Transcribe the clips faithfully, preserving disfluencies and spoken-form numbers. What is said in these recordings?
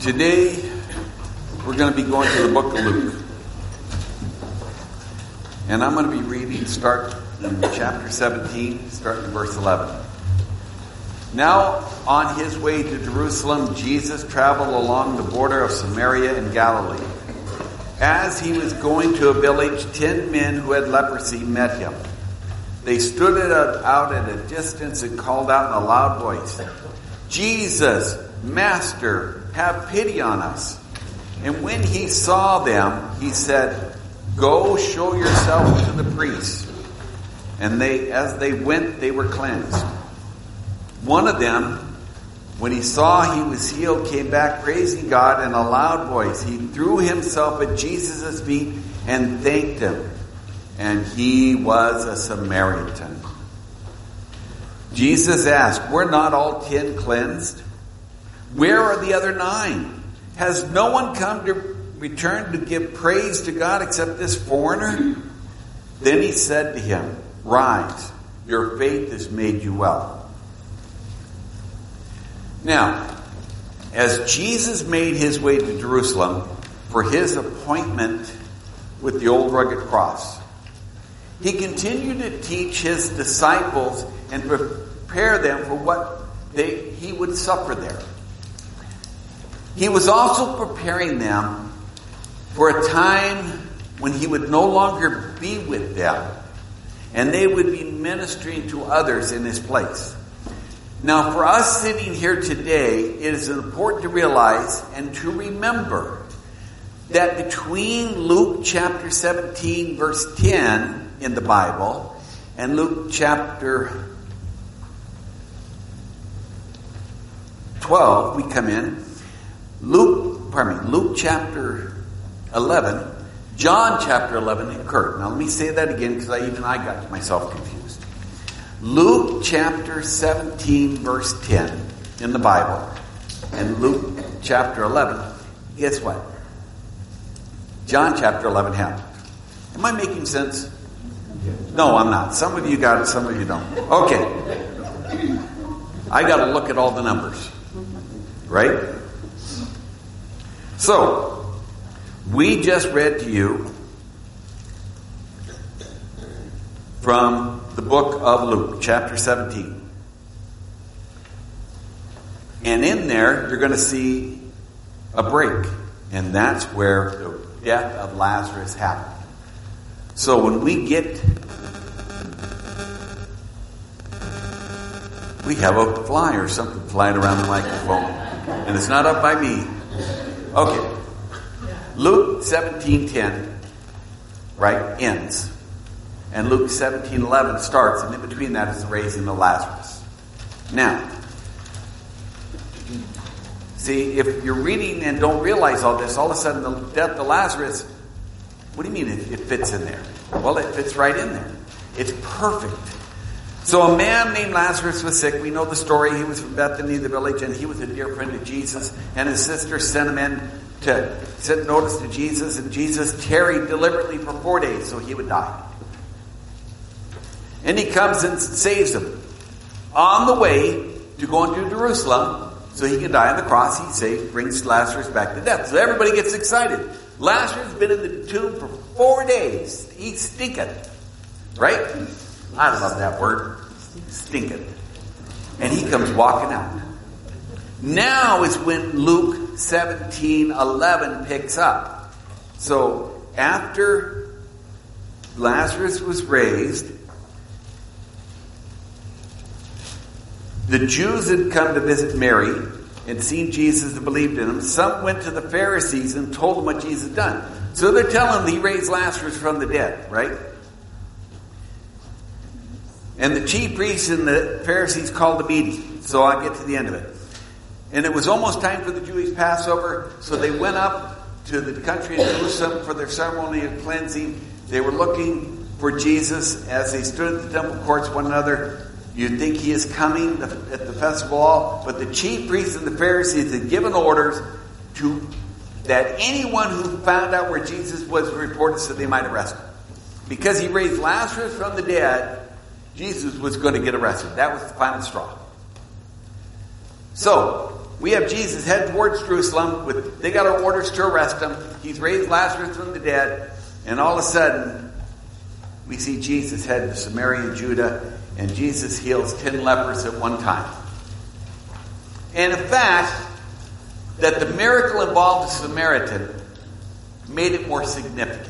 Today, we're going to be going to the book of Luke. And I'm going to be reading, start in chapter seventeen, starting in verse eleven. Now, on his way to Jerusalem, Jesus traveled along the border of Samaria and Galilee. As he was going to a village, ten men who had leprosy met him. They stood out at a distance and called out in a loud voice, "Jesus, Master, have pity on us." And when he saw them, he said, "Go show yourself to the priests." And they, as they went, they were cleansed. One of them, when he saw he was healed, came back praising God in a loud voice. He threw himself at Jesus' feet and thanked him. And he was a Samaritan. Jesus asked, "Were not all ten cleansed? Where are the other nine? Has no one come to return to give praise to God except this foreigner?" Then he said to him, "Rise, your faith has made you well." Now, as Jesus made his way to Jerusalem for his appointment with the old rugged cross, he continued to teach his disciples and prepare them for what they, he would suffer there. He was also preparing them for a time when he would no longer be with them, and they would be ministering to others in his place. Now, for us sitting here today, it is important to realize and to remember that between Luke chapter seventeen, verse ten in the Bible, and Luke chapter twelve, we come in, Luke, pardon me, Luke chapter eleven, John chapter eleven occurred. Now let me say that again because I, even I got myself confused. Luke chapter seventeen, verse ten in the Bible, and Luke chapter eleven, guess what? John chapter eleven happened. Am I making sense? No, I'm not. Some of you got it, some of you don't. Okay. I got to look at all the numbers. Right? So, we just read to you from the book of Luke, chapter seventeen. And in there, you're going to see a break. And that's where the death of Lazarus happened. So when we get... We have a fly or something flying around the microphone. And it's not up by me. Okay. Luke seventeen ten, right, ends. And Luke seventeen eleven starts, and in between that is the raising of Lazarus. Now, see, if you're reading and don't realize all this, all of a sudden the death of Lazarus, what do you mean it, it fits in there? Well, it fits right in there. It's perfect. So a man named Lazarus was sick. We know the story. He was from Bethany, the village, and he was a dear friend of Jesus. And his sister sent him in to send notice to Jesus. And Jesus tarried deliberately for four days so he would die. And he comes and saves him. On the way to going to Jerusalem so he can die on the cross, he saves, brings Lazarus back to death. So everybody gets excited. Lazarus has been in the tomb for four days. He's stinking. Right? I love that word. Stinking. And he comes walking out. Now is when Luke seventeen eleven picks up. So after Lazarus was raised, the Jews had come to visit Mary and seen Jesus and believed in him. Some went to the Pharisees and told them what Jesus had done. So they're telling him he raised Lazarus from the dead, right? And the chief priests and the Pharisees called a meeting. So I'll get to the end of it. And it was almost time for the Jewish Passover, so they went up to the country of Jerusalem for their ceremony of cleansing. They were looking for Jesus as they stood at the temple courts one another. You'd think he is coming at the festival, but the chief priests and the Pharisees had given orders to that anyone who found out where Jesus was reported so they might arrest him. Because he raised Lazarus from the dead, Jesus was going to get arrested. That was the final straw. So, We have Jesus heading towards Jerusalem. With they got our orders to arrest him. He's raised Lazarus from the dead. And all of a sudden, we see Jesus head to Samaria and Judah. And Jesus heals ten lepers at one time. And in fact, that the miracle involved the Samaritan made it more significant.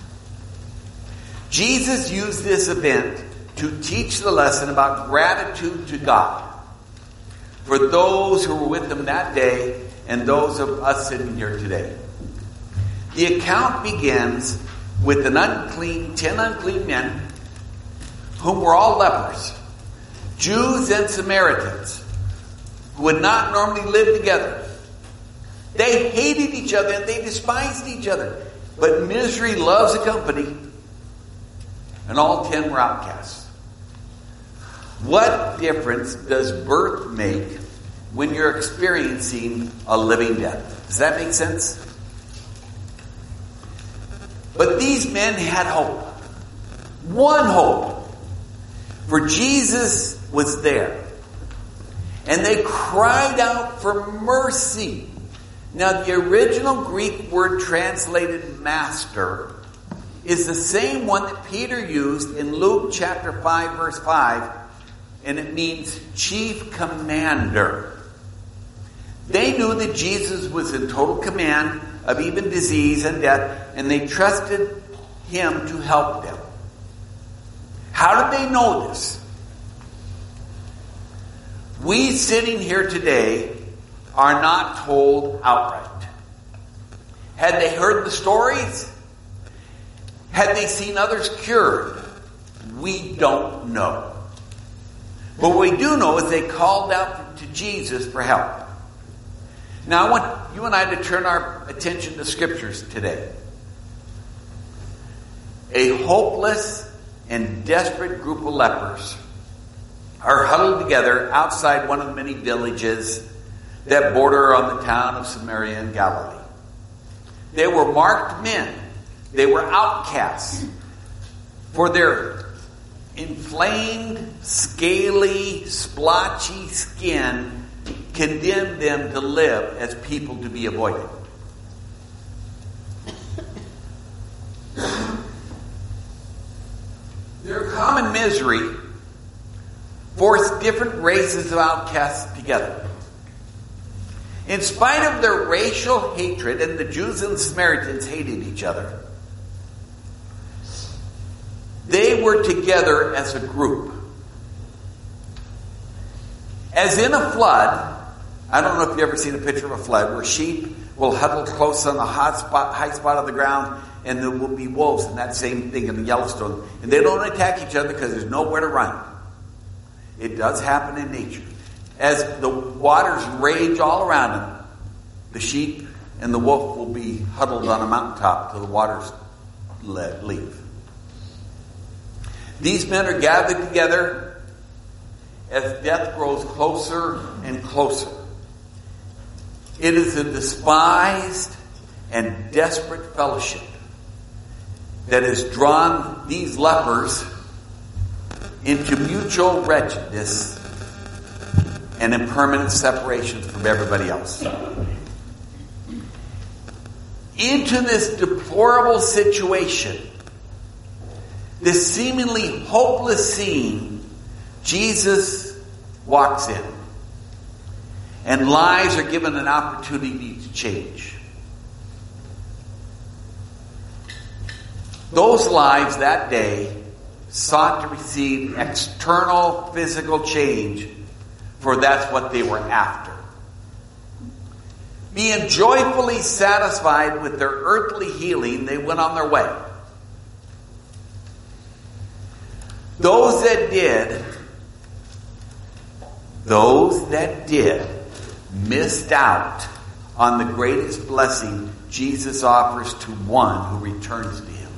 Jesus used this event to teach the lesson about gratitude to God for those who were with him that day and those of us sitting here today. The account begins with an unclean, ten unclean men whom were all lepers, Jews and Samaritans, who would not normally live together. They hated each other and they despised each other. But misery loves a company, and all ten were outcasts. What difference does birth make when you're experiencing a living death? Does that make sense? But these men had hope. One hope. For Jesus was there. And they cried out for mercy. Now, the original Greek word translated master is the same one that Peter used in Luke chapter five, verse five, and it means chief commander. They knew that Jesus was in total command of even disease and death, and they trusted him to help them. How did they know this? We sitting here today are not told outright. Had they heard the stories? Had they seen others cured? We don't know. But what we do know is they called out to Jesus for help. Now I want you and I to turn our attention to scriptures today. A hopeless and desperate group of lepers are huddled together outside one of the many villages that border on the town of Samaria in Galilee. They were marked men. They were outcasts. For their inflamed, scaly, splotchy skin condemned them to live as people to be avoided. Their common misery forced different races of outcasts together. In spite of their racial hatred, and the Jews and the Samaritans hated each other, they were together as a group. As in a flood, I don't know if you've ever seen a picture of a flood, where sheep will huddle close on the hot spot, high spot of the ground, and there will be wolves, and that same thing in the Yellowstone. And they don't attack each other because there's nowhere to run. It does happen in nature. As the waters rage all around them, the sheep and the wolf will be huddled on a mountaintop till the waters leave. These men are gathered together as death grows closer and closer. It is a despised and desperate fellowship that has drawn these lepers into mutual wretchedness and in permanent separation from everybody else. Into this deplorable situation, this seemingly hopeless scene, Jesus walks in. And lives are given an opportunity to change. Those lives that day sought to receive external physical change, for that's what they were after. Being joyfully satisfied with their earthly healing, they went on their way. Those that did, those that did, missed out on the greatest blessing Jesus offers to one who returns to him.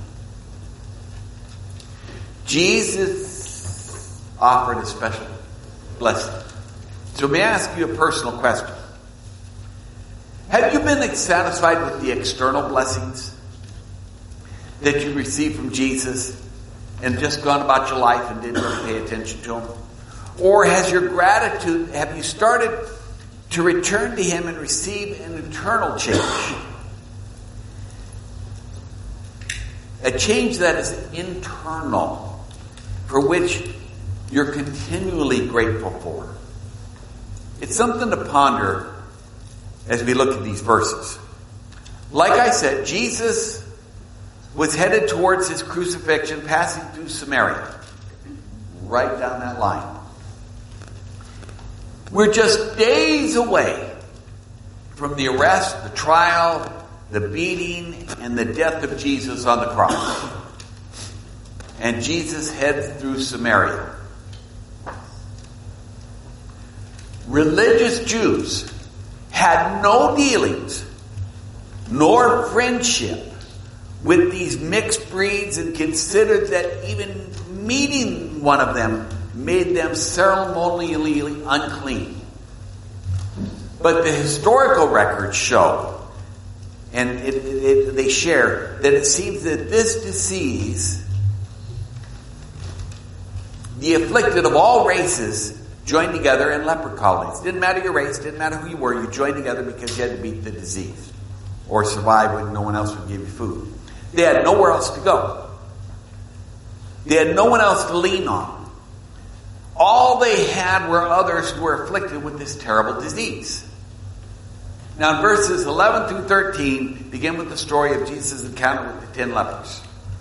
Jesus offered a special blessing. So may I ask you a personal question? Have you been satisfied with the external blessings that you received from Jesus and just gone about your life and didn't really pay attention to them? Or has your gratitude, have you started to return to him and receive an eternal change. A change that is internal, for which you're continually grateful for. It's something to ponder as we look at these verses. Like I said, Jesus was headed towards his crucifixion, passing through Samaria. Right down that line. We're just days away from the arrest, the trial, the beating, and the death of Jesus on the cross. And Jesus heads through Samaria. Religious Jews had no dealings nor friendship with these mixed breeds and considered that even meeting one of them made them ceremonially unclean. But the historical records show, and it, it, they share, that it seems that this disease, the afflicted of all races, joined together in leper colonies. Didn't matter your race, didn't matter who you were, you joined together because you had to beat the disease or survive when no one else would give you food. They had nowhere else to go. They had no one else to lean on. All they had were others who were afflicted with this terrible disease. Now in verses eleven through thirteen, begin with the story of Jesus' encounter with the ten lepers.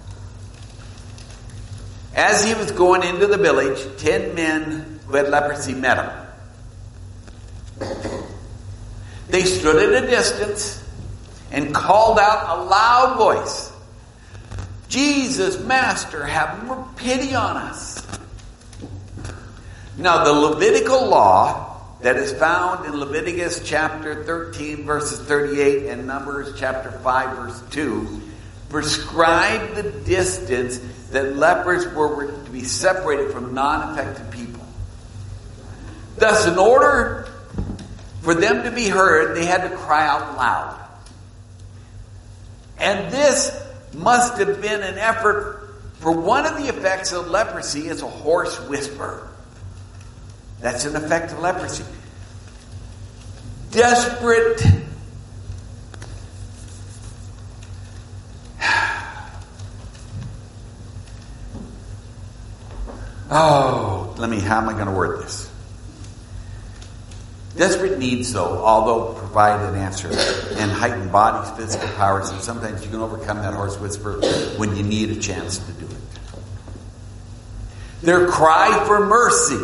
As he was going into the village, ten men who had leprosy met him. They stood at a distance and called out a loud voice, "Jesus, Master, have pity on us." Now the Levitical law that is found in Leviticus chapter thirteen verses thirty-eight and Numbers chapter five verse two prescribed the distance that lepers were to be separated from non-affected people. Thus, in order for them to be heard, they had to cry out loud. And this must have been an effort, for one of the effects of leprosy is a hoarse whisper. That's an effect of leprosy. Desperate Oh, let me, how am I going to word this? Desperate needs, though, although provide an answer and heighten body's physical powers, and sometimes you can overcome that hoarse whisper when you need a chance to do it. Their cry for mercy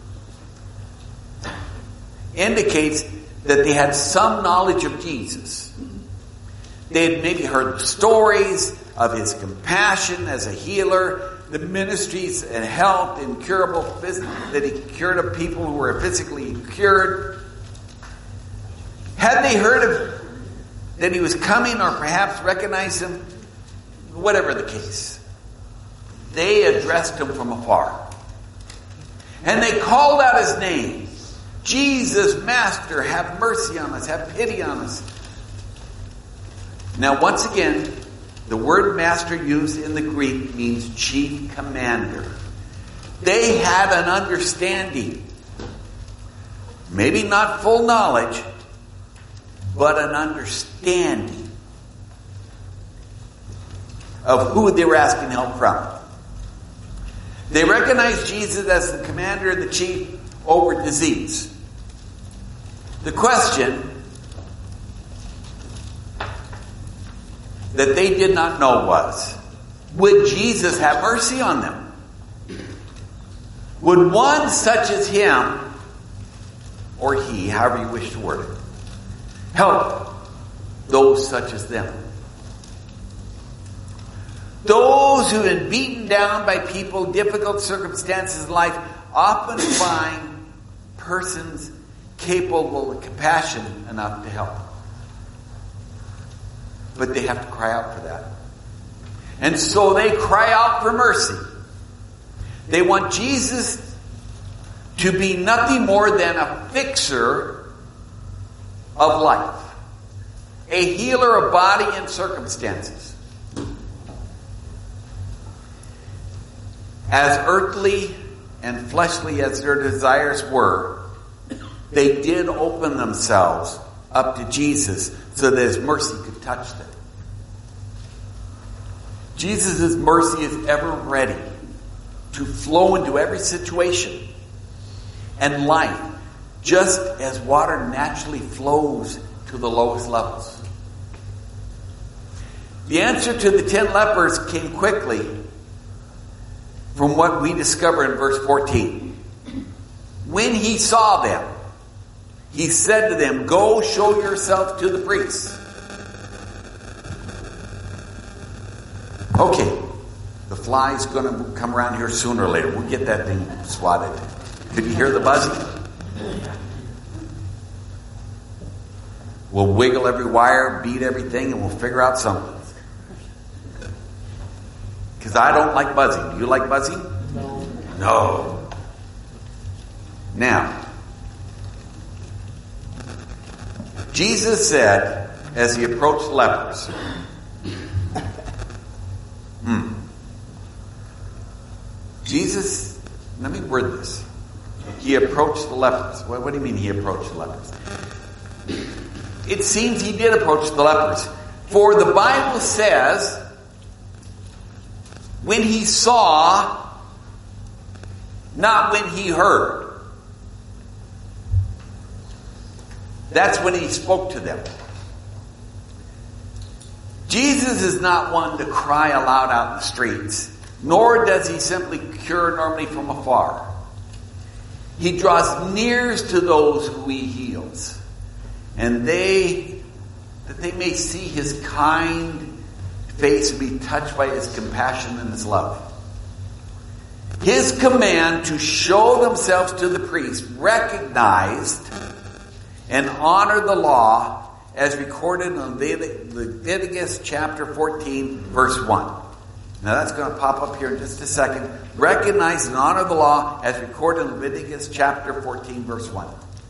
indicates that they had some knowledge of Jesus. They had maybe heard stories of his compassion as a healer, the ministries and health, incurable phys- that he cured of people who were physically cured. Had they heard of that he was coming, or perhaps recognized him, whatever the case, they addressed him from afar. And they called out his name. "Jesus, Master, have mercy on us, have pity on us." Now, once again, the word master used in the Greek means chief commander. They had an understanding, maybe not full knowledge, but an understanding of who they were asking help from. They recognized Jesus as the commander and the chief over disease. The question that they did not know was, would Jesus have mercy on them? Would one such as him, or he, however you wish to word it, help those such as them? Those who have been beaten down by people, difficult circumstances in life, often find persons capable of compassion enough to help. But they have to cry out for that. And so they cry out for mercy. They want Jesus to be nothing more than a fixer of life, a healer of body and circumstances. As earthly and fleshly as their desires were, they did open themselves up to Jesus so that his mercy could touch them. Jesus' mercy is ever ready to flow into every situation and life, just as water naturally flows to the lowest levels. The answer to the ten lepers came quickly from what we discover in verse fourteen. When he saw them, he said to them, "Go show yourself to the priests." Okay, the fly's going to come around here sooner or later. We'll get that thing swatted. Could you hear the buzzing? We'll wiggle every wire, beat everything, and we'll figure out something. Because I don't like buzzing. Do you like buzzing? No. No. Now, Jesus said, as he approached the lepers, hmm. Jesus, let me word this. He approached the lepers. What, what do you mean he approached the lepers? It seems he did approach the lepers. For the Bible says, when he saw, not when he heard. That's when he spoke to them. Jesus is not one to cry aloud out in the streets, nor does he simply cure normally from afar. He draws near to those who he heals, and they, that they may see his kind face and be touched by his compassion and his love. His command to show themselves to the priest recognized and honored the law as recorded in Leviticus chapter fourteen, verse one. Now that's going to pop up here in just a second. Recognize and honor the law as recorded in Leviticus chapter fourteen, verse one.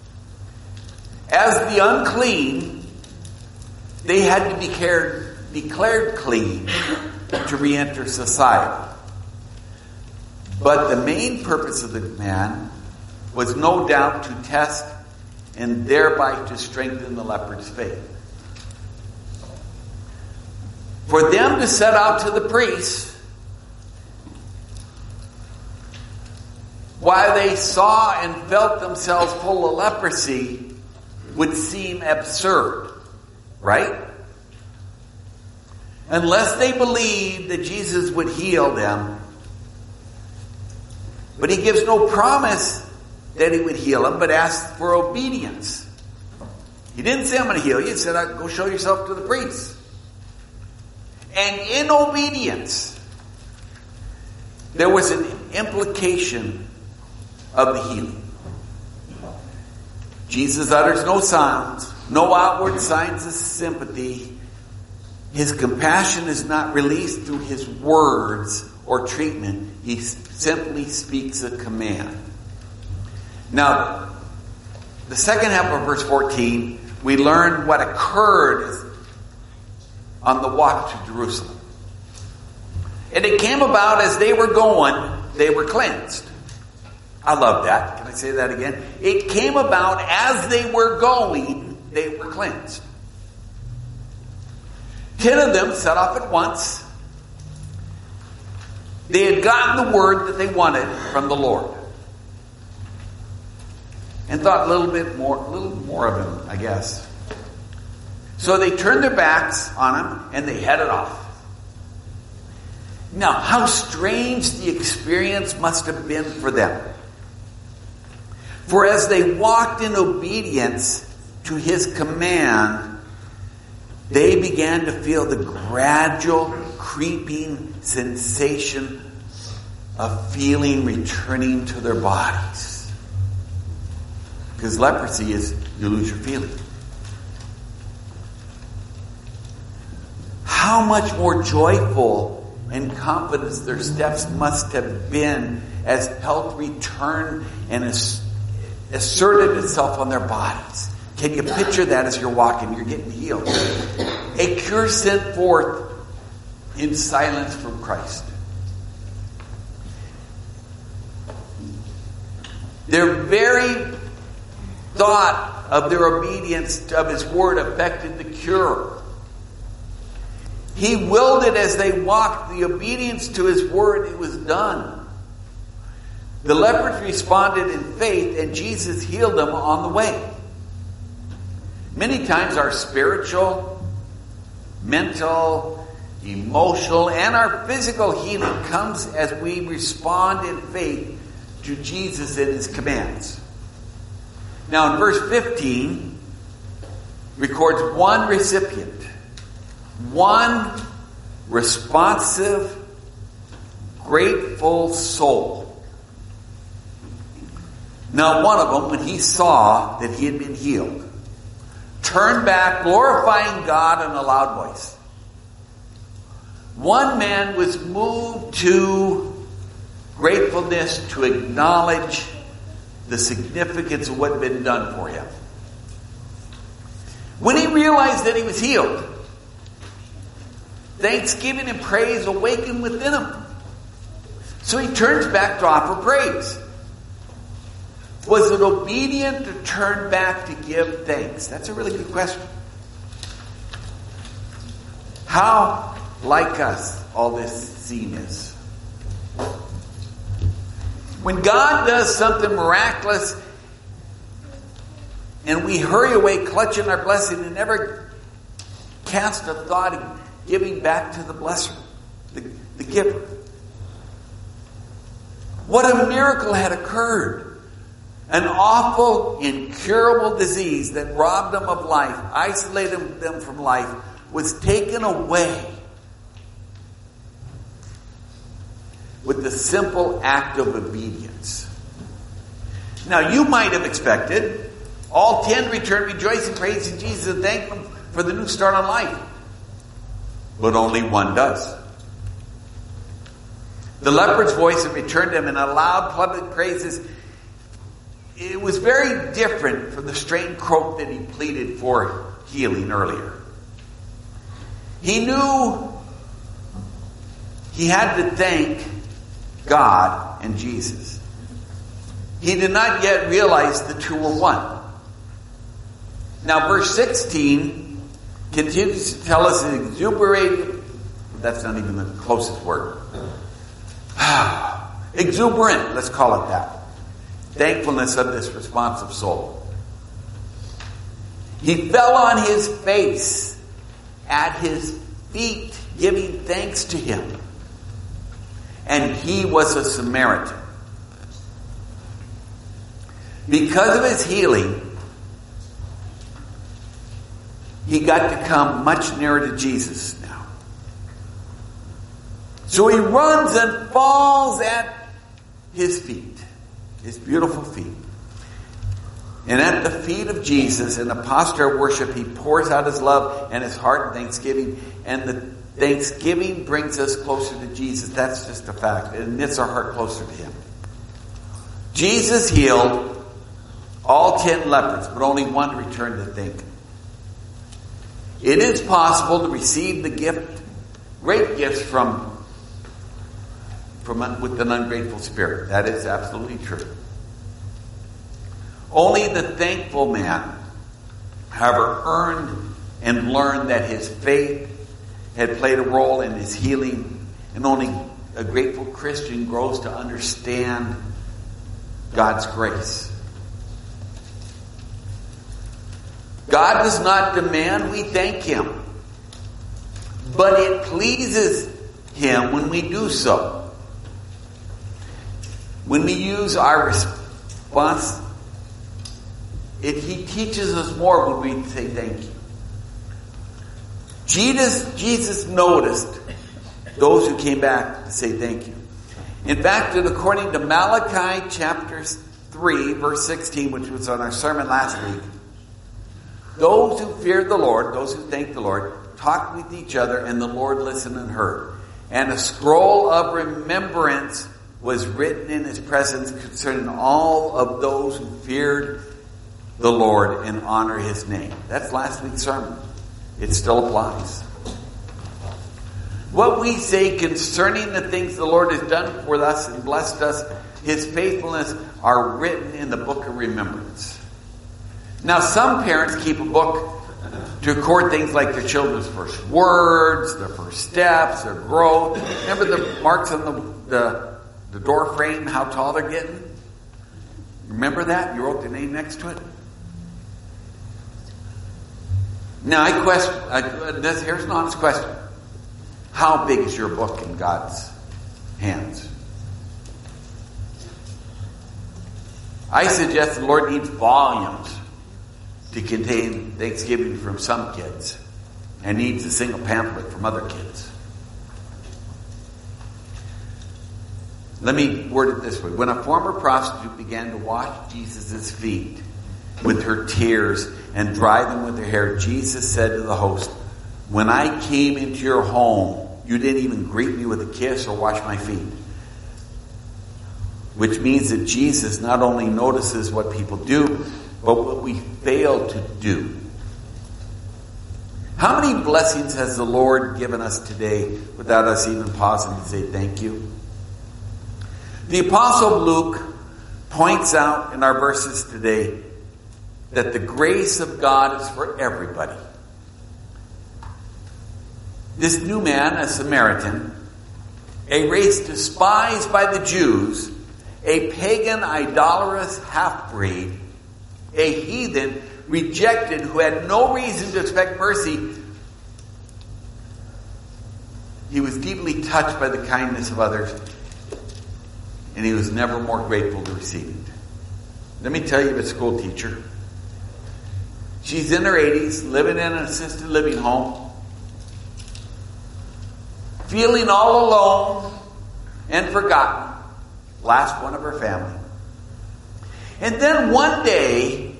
As the unclean, they had to be cared, declared clean to re-enter society. But the main purpose of the man was no doubt to test and thereby to strengthen the leper's faith. For them to set out to the priests, while they saw and felt themselves full of leprosy, would seem absurd, right? Unless they believed that Jesus would heal them. But he gives no promise that he would heal them, but asked for obedience. He didn't say, "I'm going to heal you." He said, "Go show yourself to the priest." And in obedience, there was an implication of the healing. Jesus utters no sounds, no outward signs of sympathy. His compassion is not released through his words or treatment. He simply speaks a command. Now, the second half of verse fourteen, we learn what occurred on the walk to Jerusalem. And it came about as they were going, they were cleansed. I love that. Can I say that again? It came about as they were going, they were cleansed. Ten of them set off at once. They had gotten the word that they wanted from the Lord. And thought a little bit more, a little more of him, I guess. So they turned their backs on him and they headed off. Now, how strange the experience must have been for them. For as they walked in obedience to his command, they began to feel the gradual, creeping sensation of feeling returning to their bodies. Because leprosy is you lose your feeling. How much more joyful and confident their steps must have been as health returned and asserted itself on their bodies. Can you picture that as you're walking, you're getting healed? A cure sent forth in silence from Christ. Their very thought of their obedience of his word affected the cure. He willed it as they walked. The obedience to his word, it was done. The lepers responded in faith, and Jesus healed them on the way. Many times our spiritual, mental, emotional, and our physical healing comes as we respond in faith to Jesus and his commands. Now in verse fifteen, records one recipient. One responsive, grateful soul. Now one of them, when he saw that he had been healed, turned back, glorifying God in a loud voice. One man was moved to gratefulness to acknowledge the significance of what had been done for him. When he realized that he was healed, thanksgiving and praise awakened within him. So he turns back to offer praise. Was it obedient to turn back to give thanks? That's a really good question. How like us all this scene is. When God does something miraculous and we hurry away clutching our blessing and never cast a thought of giving back to the blesser, the, the giver. What a miracle had occurred. An awful, incurable disease that robbed them of life, isolated them from life, was taken away with the simple act of obedience. Now you might have expected all ten return rejoicing, praising Jesus, and thank him for the new start on life. But only one does. The leper's voice that returned him in a loud public praises, it was very different from the strained croak that he pleaded for healing earlier. He knew he had to thank God and Jesus. He did not yet realize the two were one. Now verse sixteen continues to tell us an exuberating, that's not even the closest word. Exuberant, let's call it that. Thankfulness of this responsive soul. He fell on his face at his feet, giving thanks to him. And he was a Samaritan. Because of his healing, he got to come much nearer to Jesus now. So he runs and falls at his feet, his beautiful feet. And at the feet of Jesus, in a posture of worship, he pours out his love and his heart in thanksgiving. And the thanksgiving brings us closer to Jesus. That's just a fact. It knits our heart closer to him. Jesus healed all ten lepers, but only one returned to thank him. It is possible to receive the gift, great gifts from, from with an ungrateful spirit. That is absolutely true. Only the thankful man, however, earned and learned that his faith had played a role in his healing, and only a grateful Christian grows to understand God's grace. God does not demand we thank him, but it pleases him when we do so. When we use our response, it, he teaches us more when we say thank you. Jesus, Jesus noticed those who came back to say thank you. In fact, according to Malachi chapter three, verse sixteen, which was on our sermon last week, those who feared the Lord, those who thanked the Lord, talked with each other, and the Lord listened and heard. And a scroll of remembrance was written in his presence concerning all of those who feared the Lord and honor his name. That's last week's sermon. It still applies. What we say concerning the things the Lord has done for us and blessed us, his faithfulness, are written in the book of remembrance. Now, some parents keep a book to record things like their children's first words, their first steps, their growth. Remember the marks on the, the, the door frame, how tall they're getting? Remember that? You wrote the name next to it? Now, I question, I, this, here's an honest question. How big is your book in God's hands? I suggest the Lord needs volumes to contain Thanksgiving from some kids and needs a single pamphlet from other kids. Let me word it this way. When a former prostitute began to wash Jesus' feet with her tears and dry them with her hair, Jesus said to the host, "When I came into your home, you didn't even greet me with a kiss or wash my feet." Which means that Jesus not only notices what people do, but what we fail to do. How many blessings has the Lord given us today without us even pausing to say thank you? The Apostle Luke points out in our verses today that the grace of God is for everybody. This new man, a Samaritan, a race despised by the Jews, a pagan, idolatrous half-breed, a heathen, rejected, who had no reason to expect mercy, he was deeply touched by the kindness of others, and he was never more grateful to receive it. Let me tell you of a school teacher. She's in her eighties, living in an assisted living home, feeling all alone and forgotten. Last one of her family. And then one day,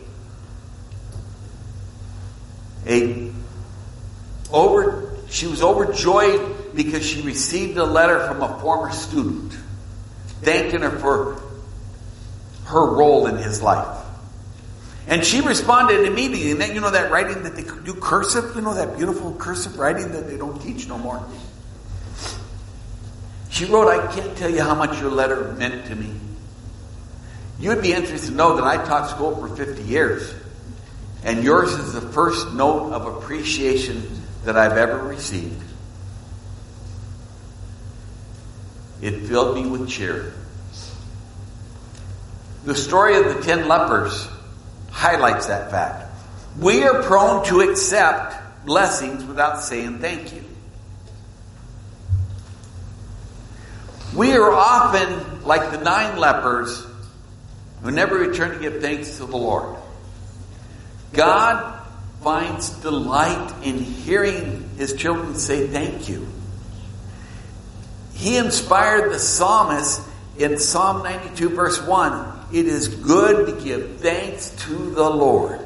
a over she was overjoyed because she received a letter from a former student thanking her for her role in his life. And she responded immediately. And then, you know that writing that they do cursive? You know that beautiful cursive writing that they don't teach no more? She wrote, "I can't tell you how much your letter meant to me. You'd be interested to know that I taught school for fifty years. And yours is the first note of appreciation that I've ever received. It filled me with cheer." The story of the ten lepers highlights that fact. We are prone to accept blessings without saying thank you. We are often like the nine lepers who never return to give thanks to the Lord. God finds delight in hearing his children say thank you. He inspired the psalmist in Psalm ninety-two verse one. It is good to give thanks to the Lord.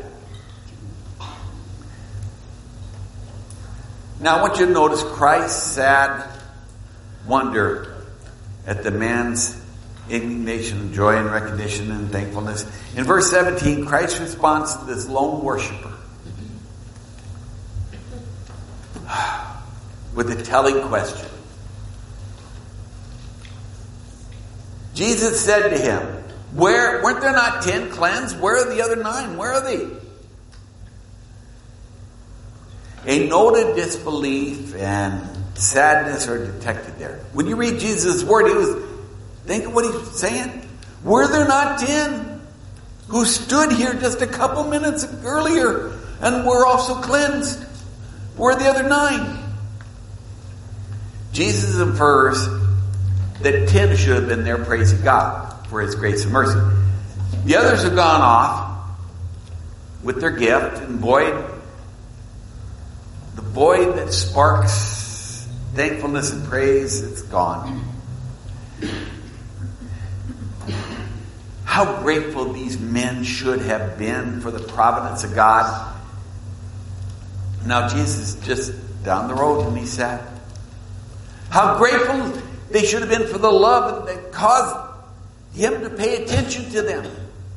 Now I want you to notice Christ's sad wonder at the man's indignation, joy, and recognition and thankfulness. In verse seventeen, Christ responds to this lone worshiper with a telling question. Jesus said to him, Where weren't there not ten cleansed? Where are the other nine? Where are they? A note of disbelief and sadness are detected there. When you read Jesus' word, he was think of what he's saying. Were there not ten who stood here just a couple minutes earlier and were also cleansed? Where are the other nine? Jesus infers that ten should have been there praising God for his grace and mercy. The others have gone off with their gift, and void, the void that sparks thankfulness and praise, it's gone. How grateful these men should have been for the providence of God. Now Jesus is just down the road and he sat. How grateful they should have been for the love that caused him to pay attention to them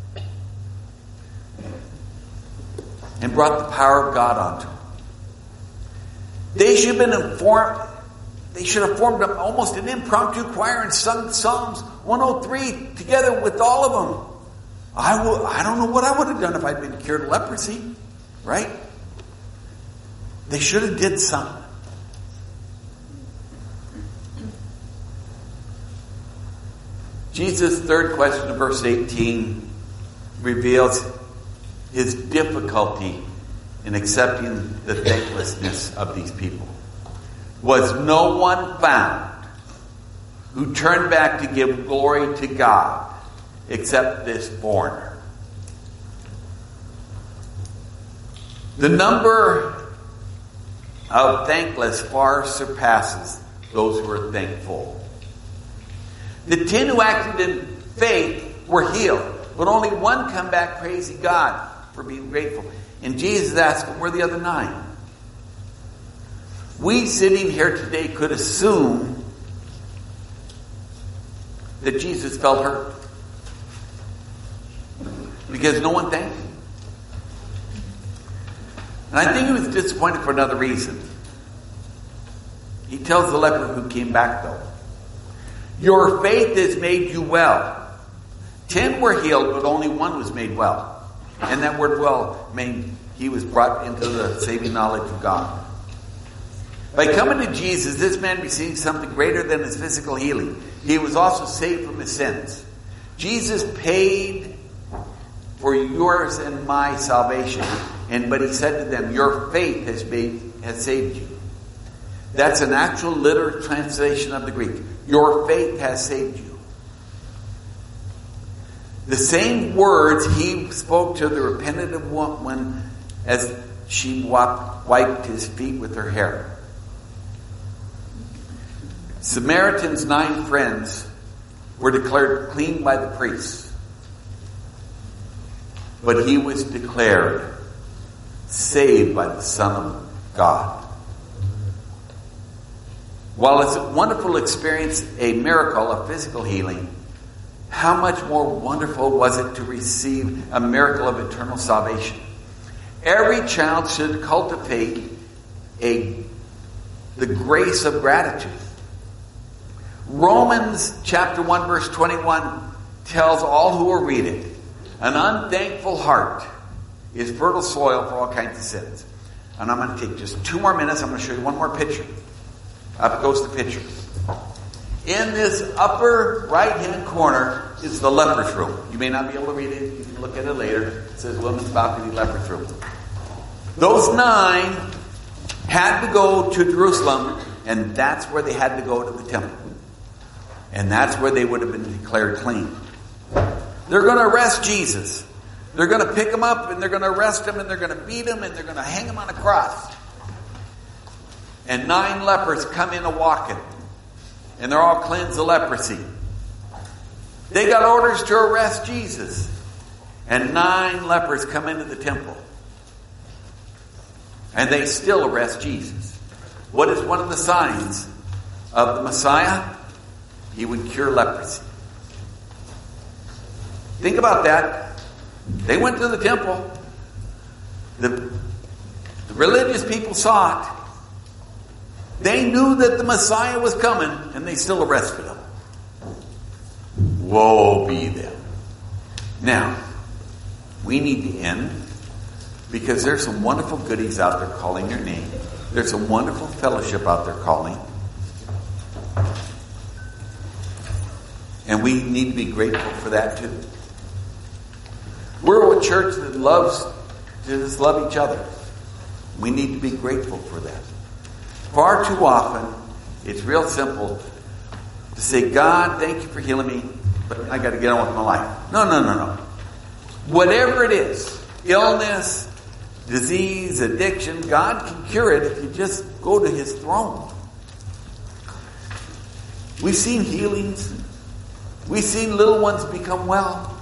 and brought the power of God onto them. They should have been informed. They should have formed almost an impromptu choir and sung Psalms one oh three together with all of them. I, will, I don't know what I would have done if I'd been cured of leprosy. Right? They should have did something. Jesus' third question in verse eighteen reveals his difficulty in accepting the thanklessness of these people. Was no one found who turned back to give glory to God except this foreigner? The number of thankless far surpasses those who are thankful. The ten who acted in faith were healed, but only one come back praising God for being grateful. And Jesus asked them, where are the other nine? We sitting here today could assume that Jesus felt hurt because no one thanked him. And I think he was disappointed for another reason. He tells the leper who came back though, your faith has made you well. Ten were healed, but only one was made well. And that word well means he was brought into the saving knowledge of God. By coming to Jesus, this man received something greater than his physical healing. He was also saved from his sins. Jesus paid for yours and my salvation. And but he said to them, your faith has made, has saved you. That's an actual literal translation of the Greek. Your faith has saved you. The same words he spoke to the repentant woman as she wiped his feet with her hair. Samaritan's nine friends were declared clean by the priests. But he was declared saved by the Son of God. While it's a wonderful experience, a miracle of physical healing, how much more wonderful was it to receive a miracle of eternal salvation? Every child should cultivate a, the grace of gratitude. Romans chapter one verse twenty-one tells all who will read it, an unthankful heart is fertile soil for all kinds of sins. And I'm going to take just two more minutes. I'm going to show you one more picture. Up goes the picture. In this upper right-hand corner is the leper's room. You may not be able to read it. You can look at it later. It says women's balcony leper's room. Those nine had to go to Jerusalem, and that's where they had to go to the temple. And that's where they would have been declared clean. They're going to arrest Jesus. They're going to pick him up, and they're going to arrest him, and they're going to beat him, and they're going to hang him on a cross. And nine lepers come in a-walking. And they're all cleansed of leprosy. They got orders to arrest Jesus. And nine lepers come into the temple. And they still arrest Jesus. What is one of the signs of the Messiah? He would cure leprosy. Think about that. They went to the temple. The, the religious people saw it. They knew that the Messiah was coming, and they still arrested him. Woe be them. Now, we need to end because there's some wonderful goodies out there calling your name. There's some wonderful fellowship out there calling. And we need to be grateful for that too. We're a church that loves to just love each other. We need to be grateful for that. Far too often, it's real simple to say, God, thank you for healing me, but I got to get on with my life. No, no, no, no. Whatever it is, illness, disease, addiction, God can cure it if you just go to his throne. We've seen healings. We've seen little ones become well.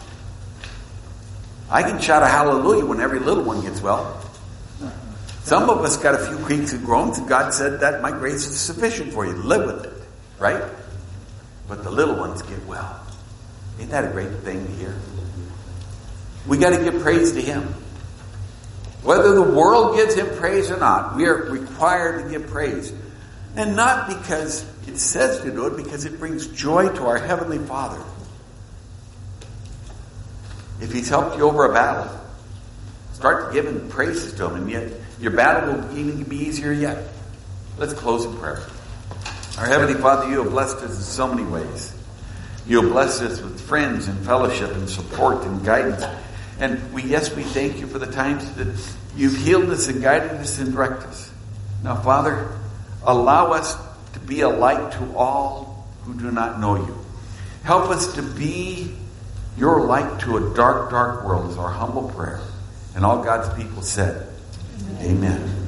I can shout a hallelujah when every little one gets well. Some of us got a few creaks and groans, and God said that my grace is sufficient for you. Live with it, right? But the little ones get well. Ain't that a great thing to hear? We got to give praise to him. Whether the world gives him praise or not, we are required to give praise. And not because it says to do it, because it brings joy to our Heavenly Father. If he's helped you over a battle, start giving praises to him, and yet your battle will even be easier yet. Let's close in prayer. Our Heavenly Father, you have blessed us in so many ways. You have blessed us with friends and fellowship and support and guidance. And we, yes, we thank you for the times that you've healed us and guided us and directed us. Now, Father, allow us to be a light to all who do not know you. Help us to be your light to a dark, dark world is our humble prayer. And all God's people said, Amen. Amen.